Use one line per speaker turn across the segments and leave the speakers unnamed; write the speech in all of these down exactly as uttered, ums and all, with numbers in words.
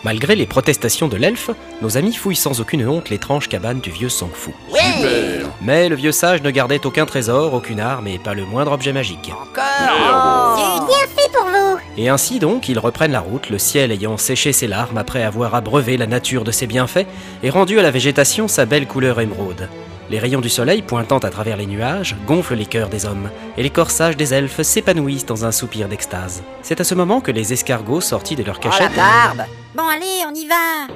Malgré les protestations de l'elfe, nos amis fouillent sans aucune honte l'étrange cabane du vieux Sang-Fou.
Ouais.
Mais le vieux sage ne gardait aucun trésor, aucune arme et pas le moindre objet magique.
Encore.
C'est bien fait pour vous.
Et ainsi donc, ils reprennent la route, le ciel ayant séché ses larmes après avoir abreuvé la nature de ses bienfaits et rendu à la végétation sa belle couleur émeraude. Les rayons du soleil pointant à travers les nuages gonflent les cœurs des hommes, et les corps sages des elfes s'épanouissent dans un soupir d'extase. C'est à ce moment que les escargots sortis de leur
Oh la
cachette...
barbe.
Bon allez, on y va.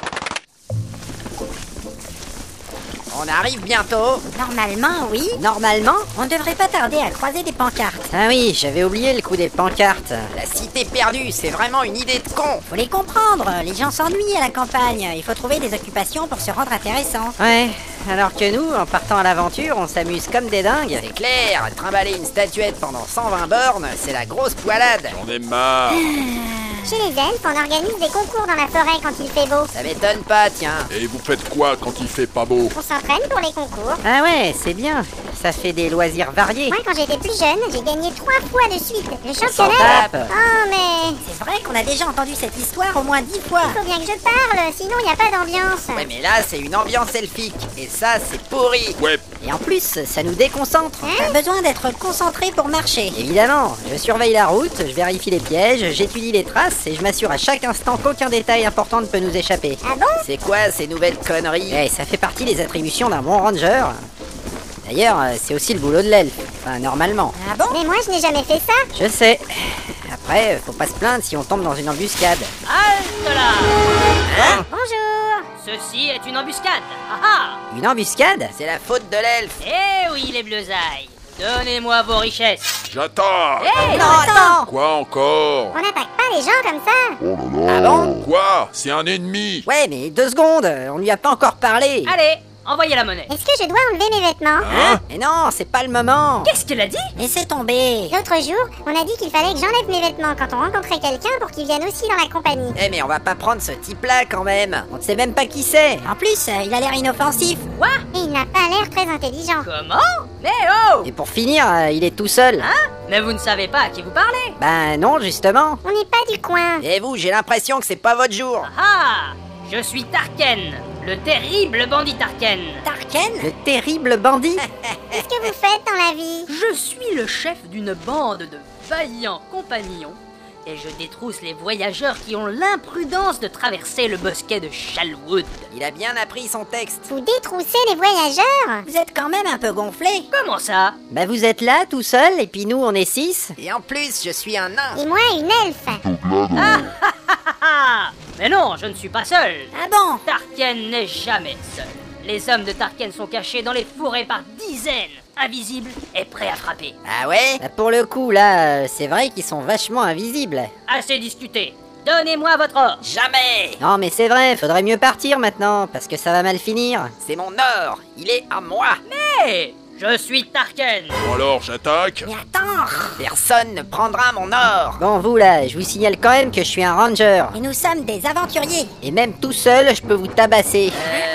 On arrive bientôt.
Normalement, oui.
Normalement.
On devrait pas tarder à croiser des pancartes.
Ah oui, j'avais oublié le coup des pancartes. La cité perdue, c'est vraiment une idée de con.
Faut les comprendre, les gens s'ennuient à la campagne. Il faut trouver des occupations pour se rendre intéressant.
Ouais, alors que nous, en partant à l'aventure, on s'amuse comme des dingues.
C'est clair, trimballer une statuette pendant cent vingt bornes, c'est la grosse poilade.
J'en ai marre.
Chez les elfes, on organise des concours dans la forêt quand il fait beau.
Ça m'étonne pas, tiens.
Et vous faites quoi quand il fait pas beau?
On s'entraîne pour les concours.
Ah ouais, c'est bien. Ça fait des loisirs variés.
Moi, quand j'étais plus jeune, j'ai gagné trois fois de suite le
s'en
championnat.
tape.
Oh, mais
C'est vrai qu'on a déjà entendu cette histoire au moins dix fois.
il faut bien que je parle, sinon il n'y a pas d'ambiance.
Ouais, mais là, c'est une ambiance elfique. Et ça, c'est pourri.
Ouais,
Et en plus, ça nous déconcentre.
T'as besoin d'être concentré pour marcher.
Évidemment, je surveille la route, je vérifie les pièges, j'étudie les traces et je m'assure à chaque instant qu'aucun détail important ne peut nous échapper.
Ah bon?
C'est quoi ces nouvelles conneries?
Eh, ça fait partie des attributions d'un bon ranger. D'ailleurs, euh, c'est aussi le boulot de l'elfe. Enfin, normalement.
Ah bon?
Mais moi, je n'ai jamais fait ça.
Je sais. Après, faut pas se plaindre si on tombe dans une embuscade.
Halte là!
Bonjour.
Ceci est une embuscade. Ah ah!
Une embuscade?
C'est la faute de l'elfe.
Eh oui, les bleusailles! Donnez-moi vos richesses!
j'attends.
Eh!
Non, attends.
Quoi encore?
On n'attaque pas les gens comme ça.
Ah bon?
Quoi? C'est un ennemi.
Ouais, mais deux secondes, on lui a pas encore parlé.
Allez, envoyez la monnaie!
Est-ce que je dois enlever mes vêtements?
Hein?
Mais non, c'est pas le moment.
Qu'est-ce qu'elle a dit?
Laissez tomber.
L'autre jour, on a dit qu'il fallait que j'enlève mes vêtements quand on rencontrait quelqu'un pour qu'il vienne aussi dans la compagnie.
Eh, mais on va pas prendre ce type-là quand même.
On ne sait même pas qui c'est.
En plus, euh, il a l'air inoffensif.
Quoi?
Et il n'a pas l'air très intelligent.
Comment? Mais oh!
Et pour finir, euh, il est tout seul.
Hein? Mais vous ne savez pas à qui vous parlez?
Ben non, justement.
On n'est pas du coin.
Et vous, j'ai l'impression que c'est pas votre jour.
Ah! Je suis Tarken, le terrible bandit Tarken.
Tarken?
Le terrible bandit.
Qu'est-ce que vous faites dans la vie?
Je suis le chef d'une bande de vaillants compagnons et je détrousse les voyageurs qui ont l'imprudence de traverser le bosquet de Shalwood.
Il a bien appris son texte.
Vous détroussez les voyageurs?
Vous êtes quand même un peu gonflé.
Comment ça?
Ben vous êtes là, tout seul, et puis nous, on est six.
Et en plus, je suis un nain.
Et moi, une elfe.
Ah! Mais non, je ne suis pas seul.
Ah bon?
Tarken n'est jamais seul. Les hommes de Tarken sont cachés dans les forêts par dizaines, invisibles et prêts à frapper.
Ah ouais?
Bah, pour le coup, là, euh, c'est vrai qu'ils sont vachement invisibles.
Assez discuté. Donnez-moi votre or.
Jamais!
Non, mais c'est vrai, faudrait mieux partir maintenant, parce que ça va mal finir.
C'est mon or. Il est à moi.
Hé! Je suis Tarken.
Bon alors, j'attaque.
Mais attends.
Personne ne prendra mon or.
Bon, vous là, je vous signale quand même que je suis un ranger.
Et nous sommes des aventuriers.
Et même tout seul, je peux vous tabasser.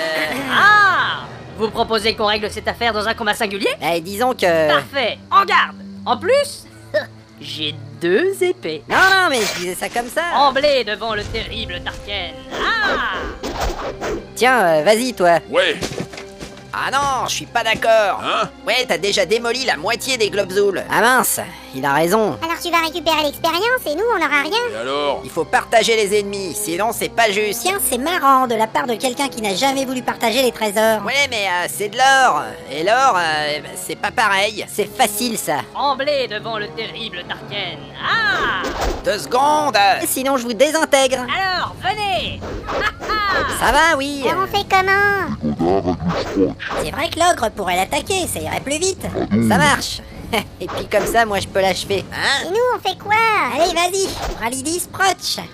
Ah! Vous proposez qu'on règle cette affaire dans un combat singulier?
Eh, disons que...
Parfait. En garde. En plus, j'ai deux épées.
Non, non, mais je disais ça comme ça.
Tremblez devant le terrible Tarken. Ah!
Tiens, euh, vas-y, toi.
Ouais.
Ah non, je suis pas d'accord.
Hein?
Ouais, t'as déjà démoli la moitié des Globzouls.
Ah mince, il a raison.
Alors tu vas récupérer l'expérience et nous, on n'aura rien.
Et alors?
Il faut partager les ennemis, sinon c'est pas juste.
Tiens, c'est marrant de la part de quelqu'un qui n'a jamais voulu partager les trésors.
Ouais, mais euh, c'est de l'or. Et l'or, euh, bah, c'est pas pareil.
C'est facile, ça.
Tremblez devant le terrible Tarken. Ah!
Deux secondes.
Sinon, je vous désintègre.
Alors, venez!
Ça va, oui.
Alors on fait comment?
C'est vrai que l'ogre pourrait l'attaquer, ça irait plus vite.
Ça marche. Et puis comme ça, moi, je peux l'achever.
Hein?
Et nous, on fait quoi?
Allez, vas-y, Ralidi Sproch.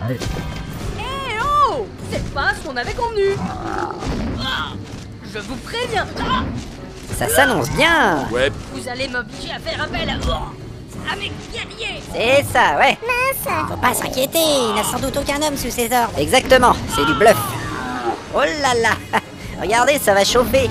Eh oh! C'est pas ce qu'on avait convenu! Ah! Je vous préviens! Ah!
Ça s'annonce bien.
Ouais.
Vous allez m'obliger à faire appel à, oh! à mes guerriers!
C'est ça, ouais.
Mince.
Faut pas s'inquiéter, il n'a sans doute aucun homme sous ses ordres.
Exactement, c'est du bluff. Oh là là. Regardez, ça va chauffer.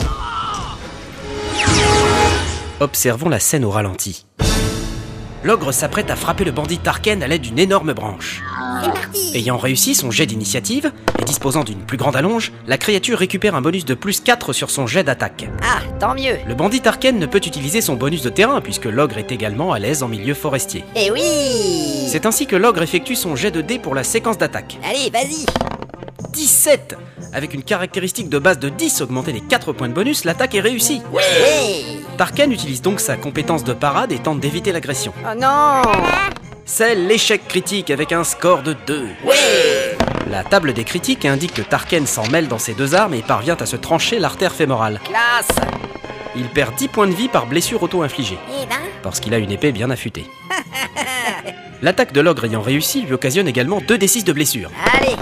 Observons la scène au ralenti. L'ogre s'apprête à frapper le bandit Tarken à l'aide d'une énorme branche.
C'est parti.
Ayant réussi son jet d'initiative, et disposant d'une plus grande allonge, la créature récupère un bonus de plus quatre sur son jet d'attaque.
Ah, tant mieux.
Le bandit Tarken ne peut utiliser son bonus de terrain puisque l'ogre est également à l'aise en milieu forestier.
Eh oui.
C'est ainsi que l'ogre effectue son jet de dés pour la séquence d'attaque.
Allez, vas-y.
dix-sept. Avec une caractéristique de base de dix augmentée des quatre points de bonus, l'attaque est réussie.
Ouais.
Tarken utilise donc sa compétence de parade et tente d'éviter l'agression.
Oh non.
C'est l'échec critique avec un score de deux.
Ouais.
La table des critiques indique que Tarken s'en mêle dans ses deux armes et parvient à se trancher l'artère fémorale.
Classe.
Il perd dix points de vie par blessure auto-infligée,
Eh ben,
parce qu'il a une épée bien affûtée. L'attaque de l'ogre ayant réussi lui occasionne également deux d six de blessure.
Allez.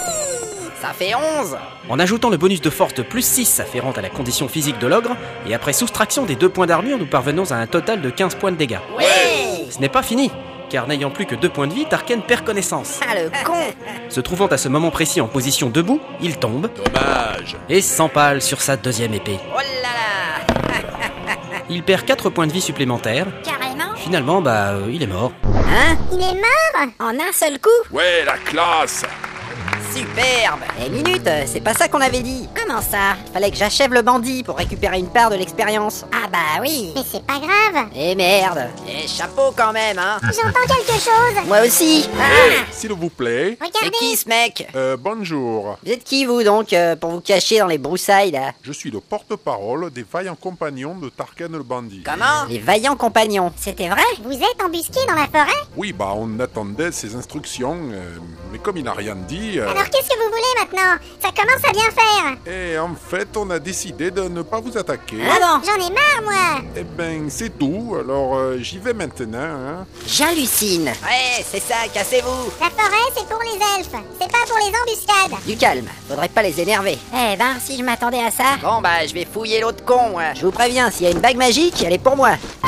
Ça fait onze.
En ajoutant le bonus de force de plus six afférent à la condition physique de l'ogre, et après soustraction des deux points d'armure, nous parvenons à un total de quinze points de dégâts.
Ouais.
Ce n'est pas fini, car n'ayant plus que deux points de vie, Tarken perd connaissance.
Ah, le con.
Se trouvant à ce moment précis en position debout, il tombe
Dommage.
et s'empale sur sa deuxième épée.
Oh là là.
Il perd quatre points de vie supplémentaires.
carrément.
Finalement, bah, euh, il est mort.
Hein?
Il est mort.
En un seul coup.
Ouais, la classe.
Superbe. Eh, minute, c'est pas ça qu'on avait dit.
Comment ça?
Fallait que j'achève le bandit pour récupérer une part de l'expérience.
Ah bah oui.
Mais c'est pas grave.
Eh merde.
Et chapeau quand même, hein.
J'entends quelque chose.
Moi aussi.
S'il vous plaît.
C'est
Regardez.
qui ce mec?
Euh, bonjour.
Vous êtes qui vous donc, euh, pour vous cacher dans les broussailles là?
Je suis le porte-parole des vaillants compagnons de Tarken le bandit.
Comment?
Les vaillants compagnons.
C'était vrai?
Vous êtes embusqué dans la forêt?
Oui, bah on attendait ses instructions, euh, mais comme il n'a rien dit... euh,
Alors qu'est-ce que vous voulez maintenant? Ça commence à bien faire.
Et en fait, on a décidé de ne pas vous attaquer.
Ah bon?
J'en ai marre, moi.
Eh ben, c'est tout. Alors, euh, j'y vais maintenant, hein.
J'hallucine.
Ouais, c'est ça, cassez-vous.
La forêt, c'est pour les elfes. C'est pas pour les embuscades.
Du calme, faudrait pas les énerver.
Eh ben, si je m'attendais à ça.
Bon bah, je vais fouiller l'autre con, moi.
Je vous préviens, s'il y a une bague magique, elle est pour moi.